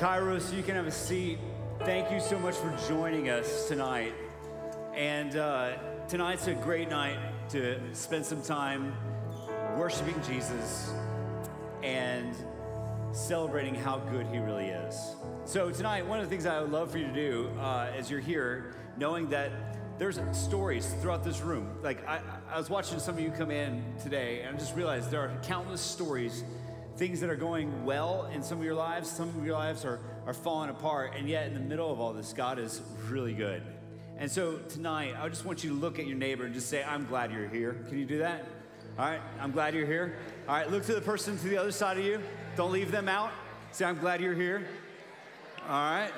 Kairos, you can have a seat. Thank you so much for joining us tonight. And tonight's a great night to spend some time worshiping Jesus and celebrating how good he really is. So tonight, one of the things I would love for you to do as you're here, knowing that there's stories throughout this room. Like I was watching some of you come in today, and I just realized there are countless stories, things that are going well in some of your lives. Some of your lives are falling apart, and yet in the middle of all this, God is really good. And so tonight, I just want you to look at your neighbor and just say, I'm glad you're here. Can you do that? All right, I'm glad you're here. All right, look to the person to the other side of you. Don't leave them out. Say, I'm glad you're here. All right.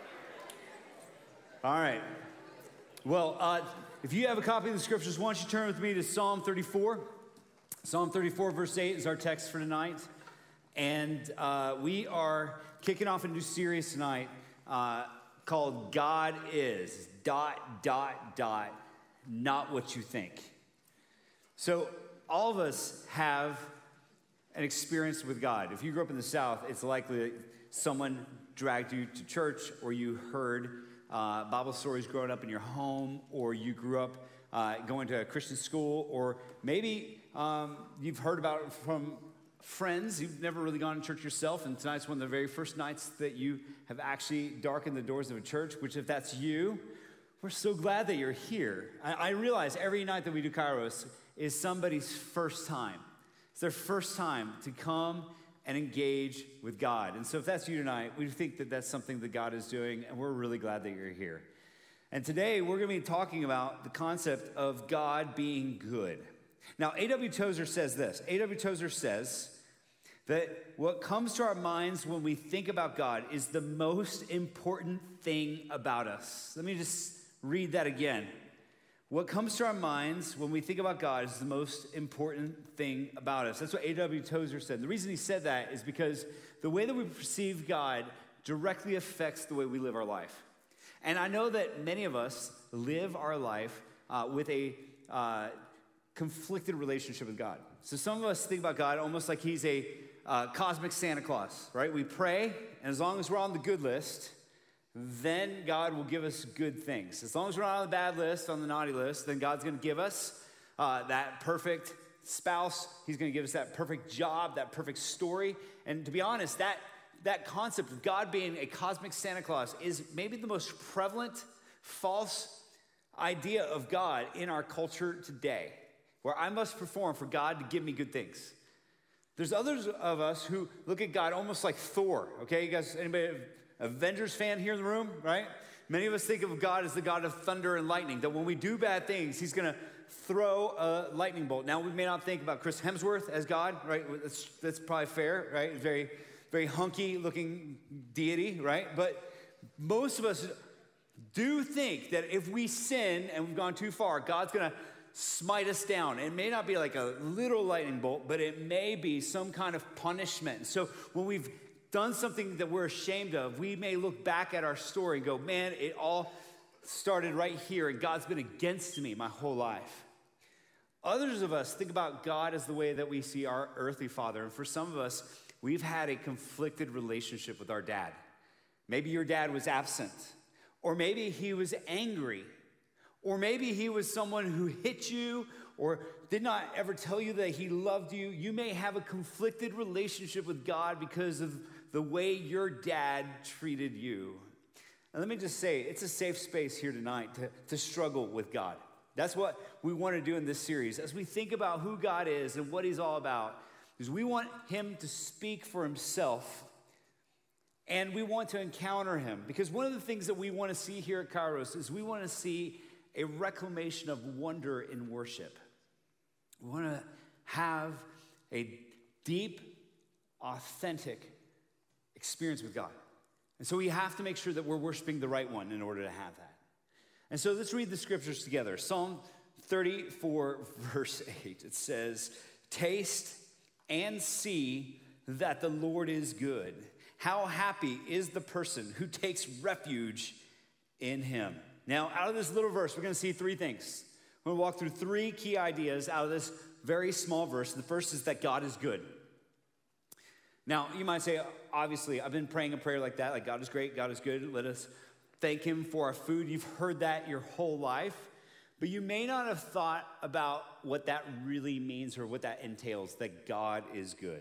All right. Well, if you have a copy of the scriptures, why don't you turn with me to Psalm 34. Psalm 34, verse 8 is our text for tonight. And we are kicking off a new series tonight called God Is, ... not what you think. So all of us have an experience with God. If you grew up in the South, it's likely that someone dragged you to church, or you heard Bible stories growing up in your home, or you grew up going to a Christian school, or maybe you've heard about it from friends. You've never really gone to church yourself, and tonight's one of the very first nights that you have actually darkened the doors of a church, which if that's you, we're so glad that you're here. I realize every night that we do Kairos is somebody's first time. It's their first time to come and engage with God. And so if that's you tonight, we think that that's something that God is doing, and we're really glad that you're here. And today, we're going to be talking about the concept of God being good. Now, A.W. Tozer says this. A.W. Tozer says that what comes to our minds when we think about God is the most important thing about us. Let me just read that again. What comes to our minds when we think about God is the most important thing about us. That's what A.W. Tozer said. The reason he said that is because the way that we perceive God directly affects the way we live our life. And I know that many of us live our life with a conflicted relationship with God. So some of us think about God almost like he's a cosmic Santa Claus, right? We pray, and as long as we're on the good list, then God will give us good things. As long as we're not on the bad list, on the naughty list, then God's going to give us that perfect spouse. He's going to give us that perfect job, that perfect story. And to be honest, that concept of God being a cosmic Santa Claus is maybe the most prevalent false idea of God in our culture today, where I must perform for God to give me good things. There's others of us who look at God almost like Thor, okay? You guys, anybody Avengers fan here in the room, right? Many of us think of God as the God of thunder and lightning, that when we do bad things, he's going to throw a lightning bolt. Now, we may not think about Chris Hemsworth as God, right? That's probably fair, right? Very, very hunky-looking deity, right? But most of us do think that if we sin and we've gone too far, God's going to smite us down. It may not be like a little lightning bolt, but it may be some kind of punishment. So when we've done something that we're ashamed of, we may look back at our story and go, man, it all started right here, and God's been against me my whole life. Others of us think about God as the way that we see our earthly father, and for some of us, we've had a conflicted relationship with our dad. Maybe your dad was absent, or maybe he was angry, or maybe he was someone who hit you or did not ever tell you that he loved you. You may have a conflicted relationship with God because of the way your dad treated you. And let me just say, it's a safe space here tonight to struggle with God. That's what we want to do in this series. As we think about who God is and what he's all about, is we want him to speak for himself, and we want to encounter him. Because one of the things that we want to see here at Kairos is we want to see a reclamation of wonder in worship. We want to have a deep, authentic experience with God. And so we have to make sure that we're worshiping the right one in order to have that. And so let's read the scriptures together. Psalm 34, verse 8. It says, "Taste and see that the Lord is good. How happy is the person who takes refuge in him." Now, out of this little verse, we're going to see three things. We're going to walk through three key ideas out of this very small verse. The first is that God is good. Now, you might say, obviously, I've been praying a prayer like that, like God is great, God is good, let us thank him for our food. You've heard that your whole life, but you may not have thought about what that really means or what that entails, that God is good.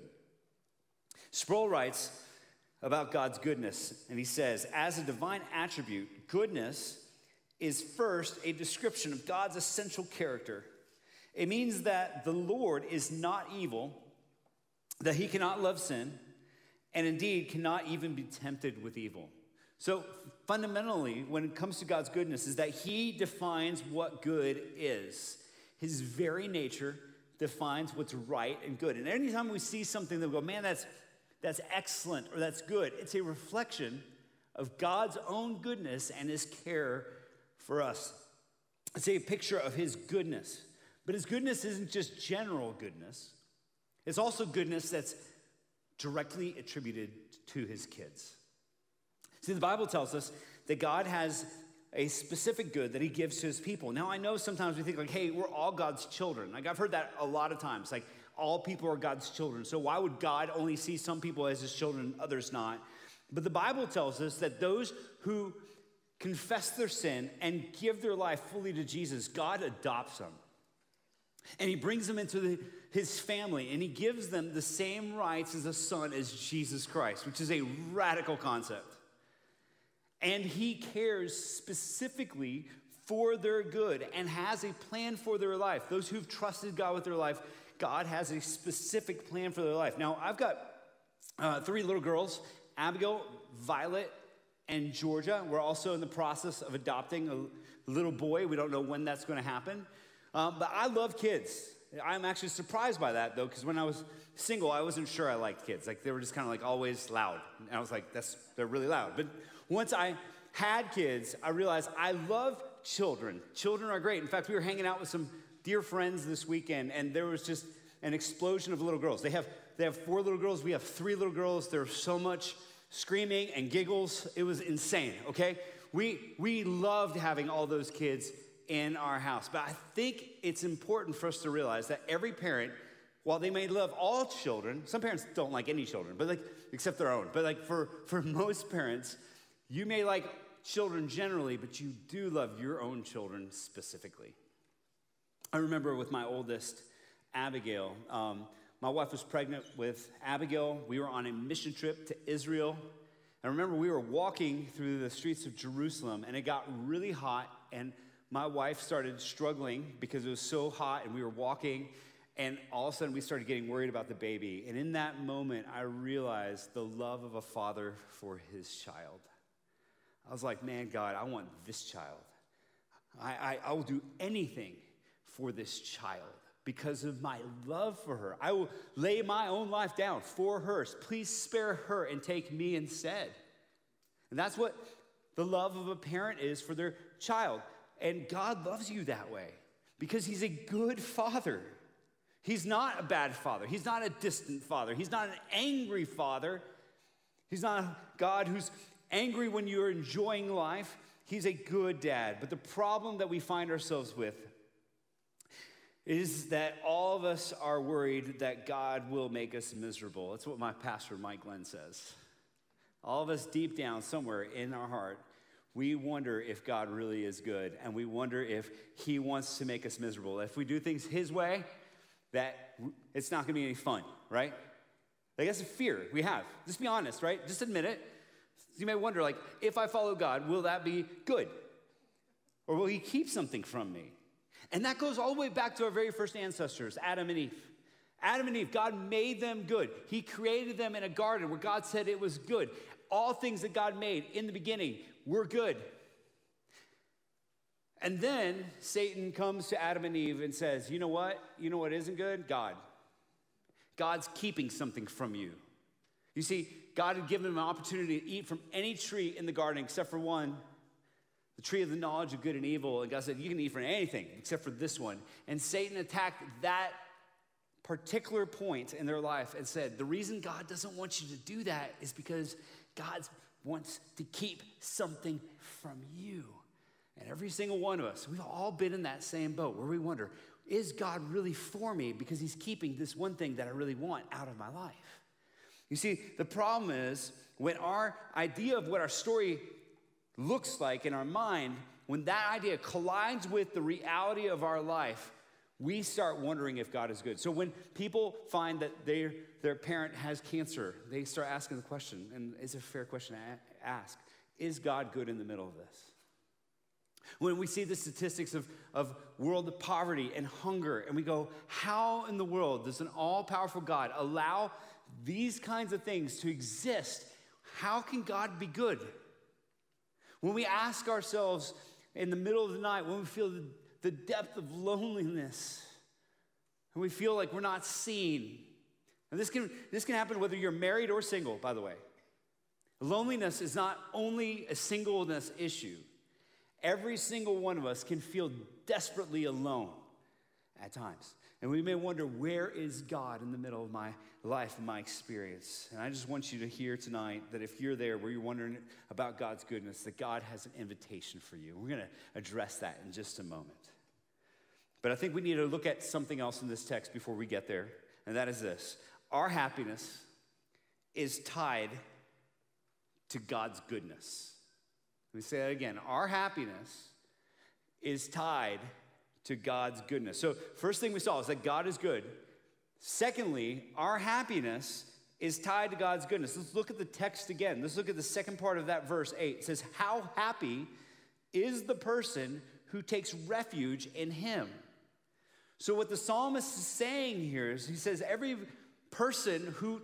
Sproul writes about God's goodness, and he says, as a divine attribute, goodness is first a description of God's essential character. It means that the Lord is not evil, that he cannot love sin, and indeed cannot even be tempted with evil. So fundamentally, when it comes to God's goodness, is that he defines what good is. His very nature defines what's right and good. And anytime we see something that we go, man, that's excellent or that's good, it's a reflection of God's own goodness and his care for us. It's a picture of his goodness. But his goodness isn't just general goodness. It's also goodness that's directly attributed to his kids. See, the Bible tells us that God has a specific good that he gives to his people. Now, I know sometimes we think like, hey, we're all God's children. Like, I've heard that a lot of times. Like, all people are God's children. So why would God only see some people as his children, others not? But the Bible tells us that those who confess their sin and give their life fully to Jesus, God adopts them. And he brings them into his family, and he gives them the same rights as a son as Jesus Christ, which is a radical concept. And he cares specifically for their good and has a plan for their life. Those who've trusted God with their life, God has a specific plan for their life. Now, I've got 3 little girls, Abigail, Violet, and Georgia. We're also in the process of adopting a little boy. We don't know when that's going to happen. But I love kids. I'm actually surprised by that, though, because when I was single, I wasn't sure I liked kids. Like, they were just kind of like always loud. And I was like, they're really loud. But once I had kids, I realized I love children. Children are great. In fact, we were hanging out with some dear friends this weekend, and there was just an explosion of little girls. They have 4 little girls. We have 3 little girls. There was so much screaming and giggles. It was insane, okay? We loved having all those kids in our house. But I think it's important for us to realize that every parent, while they may love all children, some parents don't like any children, but like except their own. But like for most parents, you may like children generally, but you do love your own children specifically. I remember with my oldest, Abigail, my wife was pregnant with Abigail. We were on a mission trip to Israel. I remember we were walking through the streets of Jerusalem, and it got really hot, and my wife started struggling because it was so hot, and we were walking, and all of a sudden we started getting worried about the baby. And in that moment, I realized the love of a father for his child. I was like, man, God, I want this child. I will do anything for this child because of my love for her. I will lay my own life down for her. Please spare her and take me instead. And that's what the love of a parent is for their child. And God loves you that way because he's a good father. He's not a bad father. He's not a distant father. He's not an angry father. He's not a God who's angry when you're enjoying life. He's a good dad. But the problem that we find ourselves with is that all of us are worried that God will make us miserable. That's what my pastor, Mike Glenn, says. All of us deep down somewhere in our heart, we wonder if God really is good, and we wonder if he wants to make us miserable. If we do things his way, that it's not going to be any fun, right? Like, that's a fear we have. Just be honest, right? Just admit it. You may wonder, like, if I follow God, will that be good? Or will he keep something from me? And that goes all the way back to our very first ancestors, Adam and Eve. Adam and Eve, God made them good. He created them in a garden where God said it was good. All things that God made in the beginning were good. And then Satan comes to Adam and Eve and says, you know what? You know what isn't good? God. God's keeping something from you. You see, God had given them an opportunity to eat from any tree in the garden except for one, the tree of the knowledge of good and evil. And God said, you can eat from anything except for this one. And Satan attacked that particular point in their life and said, the reason God doesn't want you to do that is because God wants to keep something from you. And every single one of us, we've all been in that same boat where we wonder, is God really for me because he's keeping this one thing that I really want out of my life? You see, the problem is when our idea of what our story looks like in our mind, when that idea collides with the reality of our life, we start wondering if God is good. So when people find that their parent has cancer, they start asking the question, and it's a fair question to ask, is God good in the middle of this? When we see the statistics of world poverty and hunger, and we go, how in the world does an all-powerful God allow these kinds of things to exist? How can God be good? When we ask ourselves in the middle of the night, when we feel the depth of loneliness, and we feel like we're not seen. And this can happen whether you're married or single, by the way. Loneliness is not only a singleness issue. Every single one of us can feel desperately alone at times. And we may wonder, where is God in the middle of my life and my experience? And I just want you to hear tonight that if you're there where you're wondering about God's goodness, that God has an invitation for you. We're going to address that in just a moment. But I think we need to look at something else in this text before we get there, and that is this. Our happiness is tied to God's goodness. Let me say that again. Our happiness is tied to God's goodness. So first thing we saw is that God is good. Secondly, our happiness is tied to God's goodness. Let's look at the text again. Let's look at the second part of that verse 8. It says, how happy is the person who takes refuge in him. So what the psalmist is saying here is, he says, every person who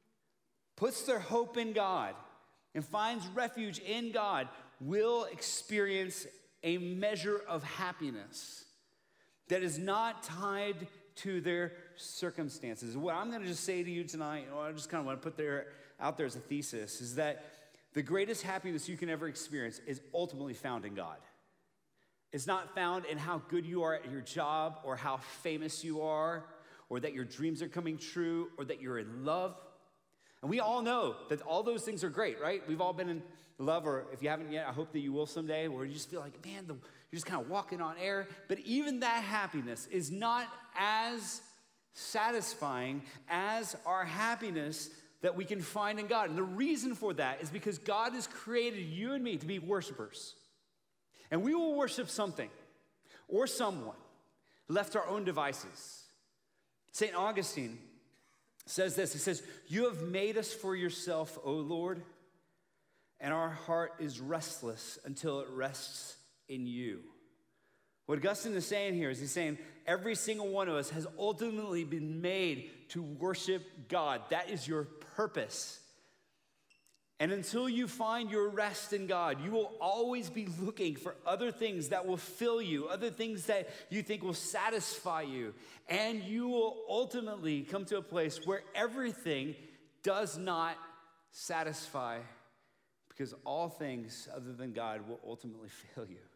puts their hope in God and finds refuge in God will experience a measure of happiness that is not tied to their circumstances. What I'm going to just say to you tonight, I just kind of want to put out there as a thesis, is that the greatest happiness you can ever experience is ultimately found in God. It's not found in how good you are at your job, or how famous you are, or that your dreams are coming true, or that you're in love. And we all know that all those things are great, right? We've all been in love, or if you haven't yet, I hope that you will someday, where you just feel like, man, you're just kind of walking on air. But even that happiness is not as satisfying as our happiness that we can find in God. And the reason for that is because God has created you and me to be worshipers. And we will worship something or someone left to our own devices. St. Augustine says this. He says, you have made us for yourself, O Lord, and our heart is restless until it rests in you. What Augustine is saying here is he's saying every single one of us has ultimately been made to worship God. That is your purpose. And until you find your rest in God, you will always be looking for other things that will fill you, other things that you think will satisfy you. And you will ultimately come to a place where everything does not satisfy, because all things other than God will ultimately fail you.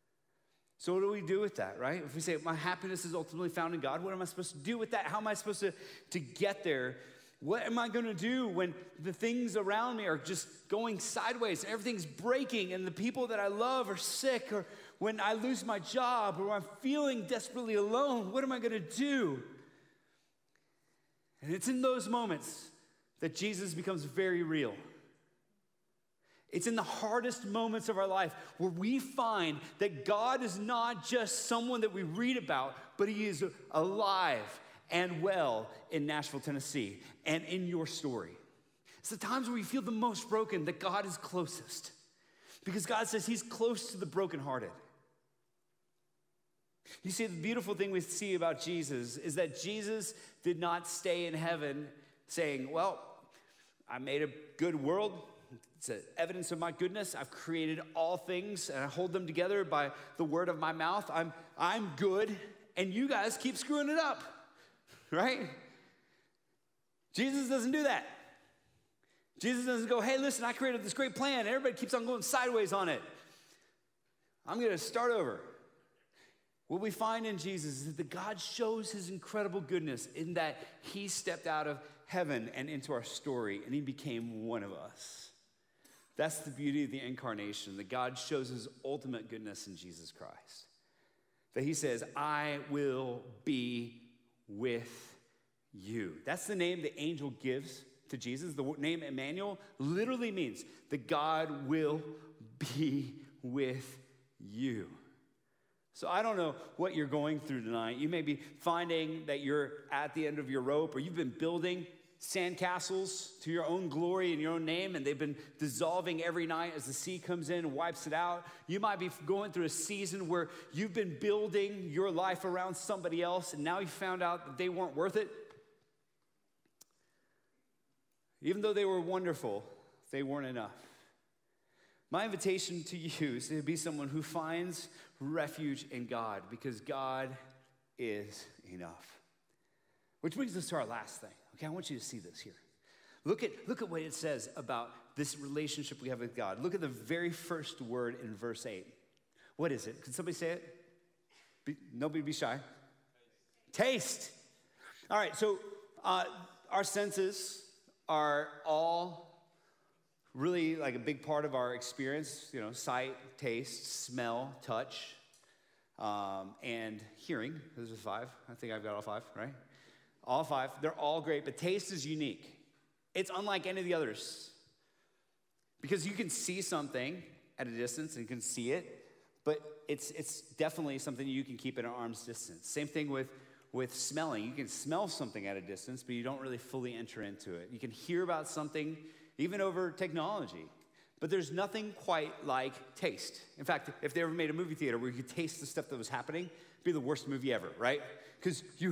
So what do we do with that, right? If we say my happiness is ultimately found in God, what am I supposed to do with that? How am I supposed to get there? What am I going to do when the things around me are just going sideways and everything's breaking and the people that I love are sick, or when I lose my job, or I'm feeling desperately alone? What am I going to do? And it's in those moments that Jesus becomes very real. It's in the hardest moments of our life where we find that God is not just someone that we read about, but he is alive and well in Nashville, Tennessee, and in your story. It's the times where we feel the most broken that God is closest, because God says he's close to the brokenhearted. You see, the beautiful thing we see about Jesus is that Jesus did not stay in heaven saying, well, I made a good world. It's evidence of my goodness. I've created all things, and I hold them together by the word of my mouth. I'm good, and you guys keep screwing it up. Right? Jesus doesn't do that. Jesus doesn't go, hey, listen, I created this great plan, and everybody keeps on going sideways on it. I'm going to start over. What we find in Jesus is that God shows his incredible goodness in that he stepped out of heaven and into our story, and he became one of us. That's the beauty of the incarnation, that God shows his ultimate goodness in Jesus Christ. That he says, I will be with you. That's the name the angel gives to Jesus. The name Emmanuel literally means that God will be with you. So I don't know what you're going through tonight. You may be finding that you're at the end of your rope, or you've been building sandcastles to your own glory and your own name, and they've been dissolving every night as the sea comes in and wipes it out. You might be going through a season where you've been building your life around somebody else, and now you found out that they weren't worth it. Even though they were wonderful, they weren't enough. My invitation to you is to be someone who finds refuge in God, because God is enough. Which brings us to our last thing. Okay, I want you to see this here. Look at what it says about this relationship we have with God. Look at the very first word in verse 8. What is it? Can somebody say it? Nobody be shy. Taste. All right, so our senses are all really like a big part of our experience, sight, taste, smell, touch, and hearing. Those are 5. I think I've got all 5, right? All 5. They're all great, but taste is unique. It's unlike any of the others. Because you can see something at a distance and you can see it, but it's definitely something you can keep at an arm's distance. Same thing with smelling. You can smell something at a distance, but you don't really fully enter into it. You can hear about something even over technology. But there's nothing quite like taste. In fact, if they ever made a movie theater where you could taste the stuff that was happening, it'd be the worst movie ever, right? Because you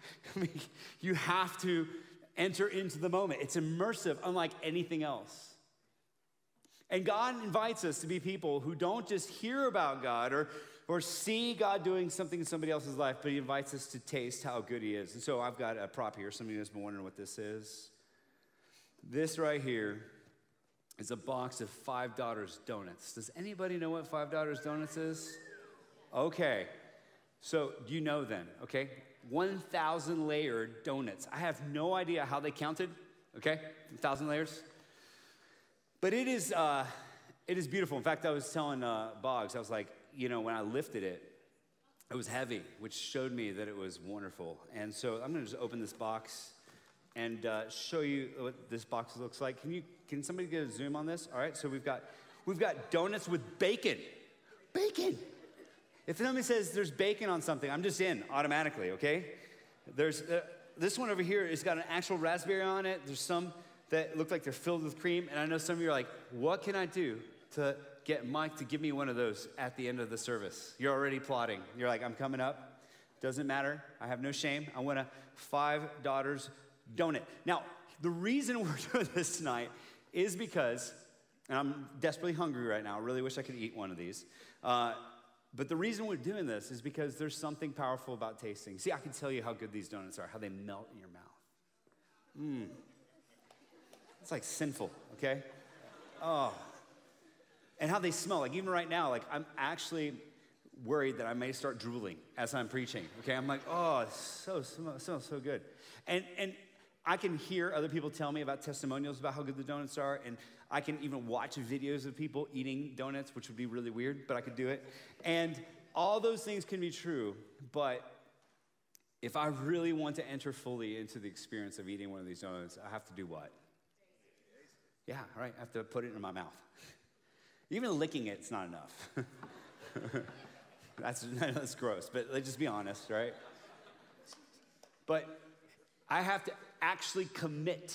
have to enter into the moment. It's immersive, unlike anything else. And God invites us to be people who don't just hear about God or see God doing something in somebody else's life, but he invites us to taste how good he is. And so I've got a prop here. Some of you have been wondering what this is. This right here is a box of Five Daughters donuts. Does anybody know what Five Daughters donuts is? Okay, so you know then, okay? 1,000 layered donuts. I have no idea how they counted, okay? 1,000 layers. But it is beautiful. In fact, I was telling Boggs, I was like, when I lifted it, it was heavy, which showed me that it was wonderful. And so I'm gonna just open this box and show you what this box looks like. Can somebody get a zoom on this? All right, so we've got donuts with bacon. Bacon. If somebody says there's bacon on something, I'm just in automatically, okay? There's this one over here has got an actual raspberry on it. There's some that look like they're filled with cream, and I know some of you are like, what can I do to get Mike to give me one of those at the end of the service? You're already plotting. You're like, I'm coming up. Doesn't matter. I have no shame. I want a Five Daughters donut. Now, the reason we're doing this tonight is because, and I'm desperately hungry right now. I really wish I could eat one of these. But the reason we're doing this is because there's something powerful about tasting. See, I can tell you how good these donuts are, how they melt in your mouth. It's like sinful, okay? Oh. And how they smell. Like even right now, like I'm actually worried that I may start drooling as I'm preaching, okay? I'm like, oh, it smells so good. And I can hear other people tell me about testimonials about how good the donuts are, and I can even watch videos of people eating donuts, which would be really weird, but I could do it. And all those things can be true, but if I really want to enter fully into the experience of eating one of these donuts, I have to do what? Yeah, right, I have to put it in my mouth. Even licking it's not enough. That's gross, but let's just be honest, right? But I have to actually commit.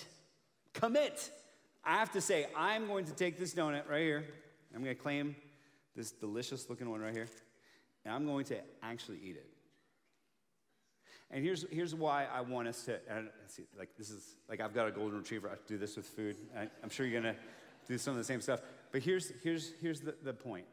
I have to say, I'm going to take this donut right here. I'm going to claim this delicious looking one right here. And I'm going to actually eat it. And here's why I want us to, see, like this is, like I've got a golden retriever. I do this with food. I'm sure you're going to do some of the same stuff. But here's the point.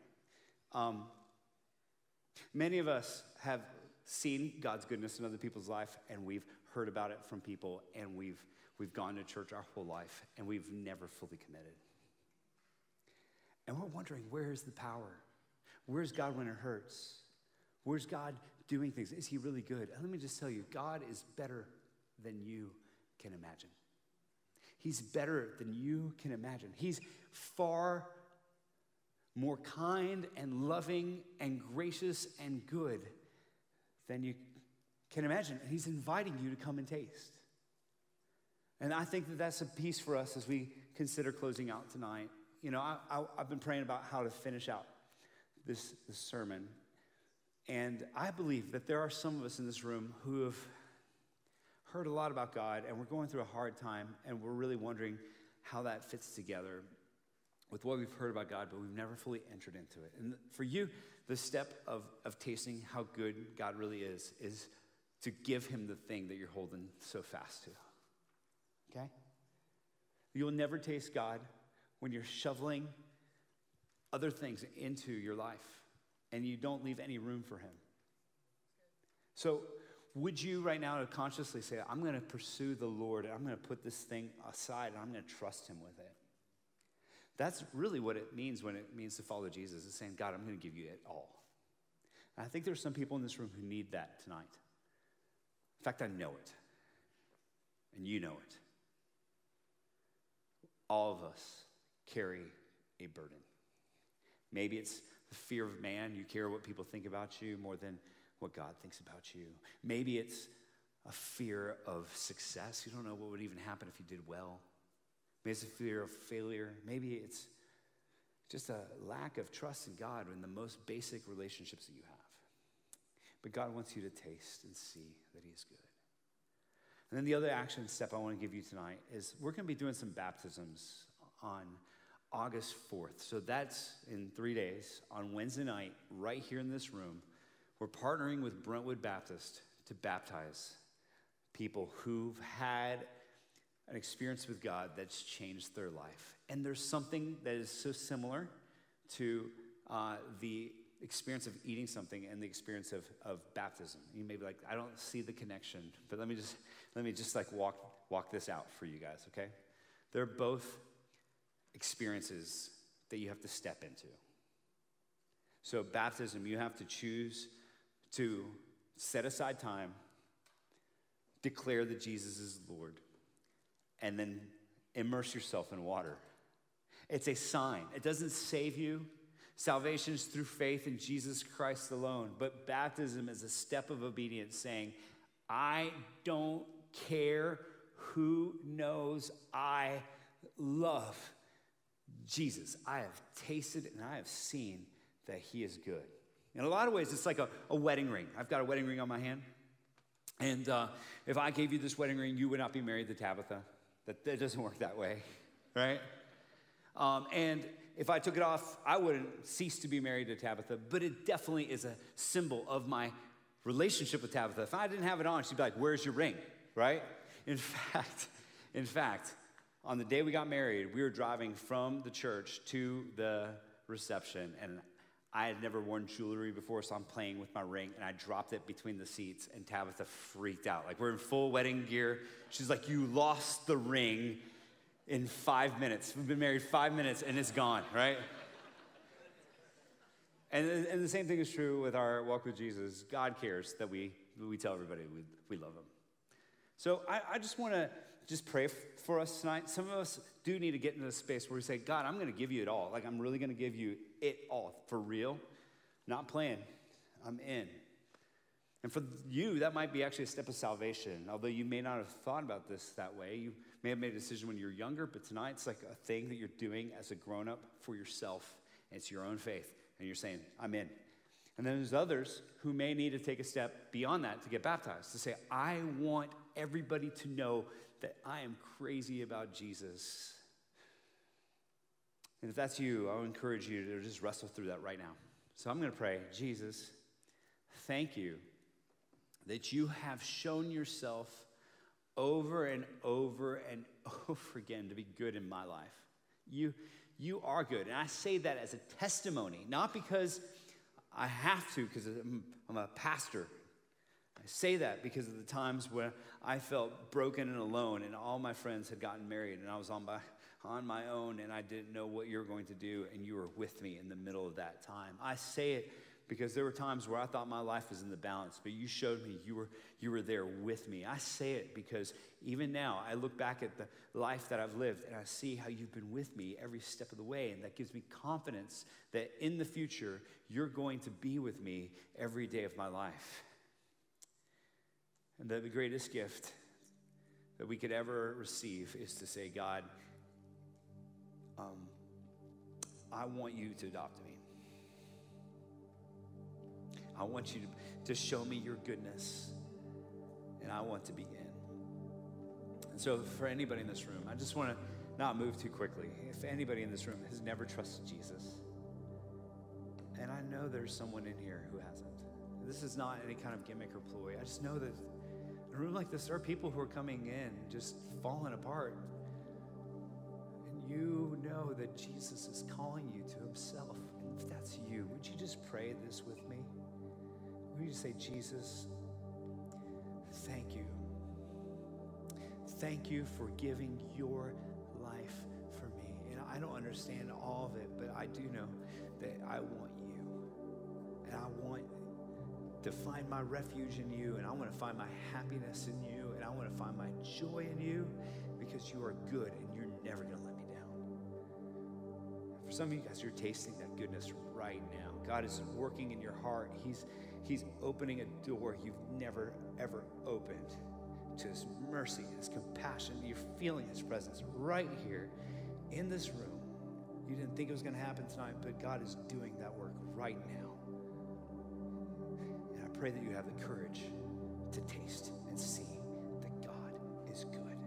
Many of us have seen God's goodness in other people's life, and we've heard about it from people, and we've gone to church our whole life, and we've never fully committed. And we're wondering, where's the power? Where's God when it hurts? Where's God doing things? Is he really good? And let me just tell you, God is better than you can imagine. He's better than you can imagine. He's far more kind and loving and gracious and good than you can imagine. And he's inviting you to come and taste. And I think that that's a piece for us as we consider closing out tonight. You know, I've been praying about how to finish out this sermon. And I believe that there are some of us in this room who have heard a lot about God, and we're going through a hard time, and we're really wondering how that fits together with what we've heard about God, but we've never fully entered into it. And for you, the step of tasting how good God really is to give him the thing that you're holding so fast to. Okay? You'll never taste God when you're shoveling other things into your life and you don't leave any room for him. So would you right now consciously say, I'm going to pursue the Lord, and I'm going to put this thing aside, and I'm going to trust him with it? That's really what it means when it means to follow Jesus, is saying, God, I'm going to give you it all. And I think there's some people in this room who need that tonight. In fact, I know it. And you know it. All of us carry a burden. Maybe it's the fear of man. You care what people think about you more than what God thinks about you. Maybe it's a fear of success. You don't know what would even happen if you did well. Maybe it's a fear of failure. Maybe it's just a lack of trust in God in the most basic relationships that you have. But God wants you to taste and see that he is good. And then the other action step I want to give you tonight is we're going to be doing some baptisms on August 4th. So that's in 3 days. On Wednesday night, right here in this room, we're partnering with Brentwood Baptist to baptize people who've had an experience with God that's changed their life. And there's something that is so similar to the experience of eating something and the experience of baptism. You may be like, I don't see the connection, but let me just like walk this out for you guys, okay? They're both experiences that you have to step into. So baptism, you have to choose to set aside time, declare that Jesus is Lord, and then immerse yourself in water. It's a sign. It doesn't save you. Salvation is through faith in Jesus Christ alone. But baptism is a step of obedience saying, I don't care who knows I love Jesus. I have tasted and I have seen that he is good. In a lot of ways, it's like a wedding ring. I've got a wedding ring on my hand. And if I gave you this wedding ring, you would not be married to Tabitha. That doesn't work that way, right? And if I took it off, I wouldn't cease to be married to Tabitha, but it definitely is a symbol of my relationship with Tabitha. If I didn't have it on, she'd be like, where's your ring, right? In fact, on the day we got married, we were driving from the church to the reception, and I had never worn jewelry before, so I'm playing with my ring, and I dropped it between the seats, and Tabitha freaked out. Like, we're in full wedding gear. She's like, you lost the ring in 5 minutes. We've been married 5 minutes, and it's gone, right? And the same thing is true with our walk with Jesus. God cares that we tell everybody we love him. So I just want to pray for us tonight. Some of us do need to get into a space where we say, God, I'm going to give you it all. Like, I'm really going to give you it all for real. Not playing. I'm in. And for you, that might be actually a step of salvation. Although you may not have thought about this that way. You may have made a decision when you were younger, but tonight it's like a thing that you're doing as a grown-up for yourself. And it's your own faith. And you're saying, I'm in. And then there's others who may need to take a step beyond that to get baptized. To say, I want everybody to know that I am crazy about Jesus. And if that's you, I'll encourage you to just wrestle through that right now. So I'm going to pray. Jesus, thank you that you have shown yourself over and over and over again to be good in my life. You are good. And I say that as a testimony, not because I have to, because I'm a pastor. I say that because of the times where I felt broken and alone, and all my friends had gotten married, and I was on my own, and I didn't know what you were going to do, and you were with me in the middle of that time. I say it because there were times where I thought my life was in the balance, but you showed me you were there with me. I say it because even now I look back at the life that I've lived, and I see how you've been with me every step of the way, and that gives me confidence that in the future you're going to be with me every day of my life. And that the greatest gift that we could ever receive is to say, God, I want you to adopt me. I want you to show me your goodness, and I want to be in. And so for anybody in this room, I just want to not move too quickly. If anybody in this room has never trusted Jesus, and I know there's someone in here who hasn't. This is not any kind of gimmick or ploy. I just know that in a room like this, there are people who are coming in just falling apart. And you know that Jesus is calling you to himself. And if that's you, would you just pray this with me? Would you just say, Jesus, thank you. Thank you for giving your life for me. And I don't understand all of it, but I do know that I want you. And I want to find my refuge in you, and I want to find my happiness in you, and I want to find my joy in you, because you are good and you're never going to let me down. For some of you guys, you're tasting that goodness right now. God is working in your heart. He's opening a door you've never, ever opened to his mercy, his compassion. You're feeling his presence right here in this room. You didn't think it was going to happen tonight, but God is doing that work right now. And I pray that you have the courage to taste and see that God is good.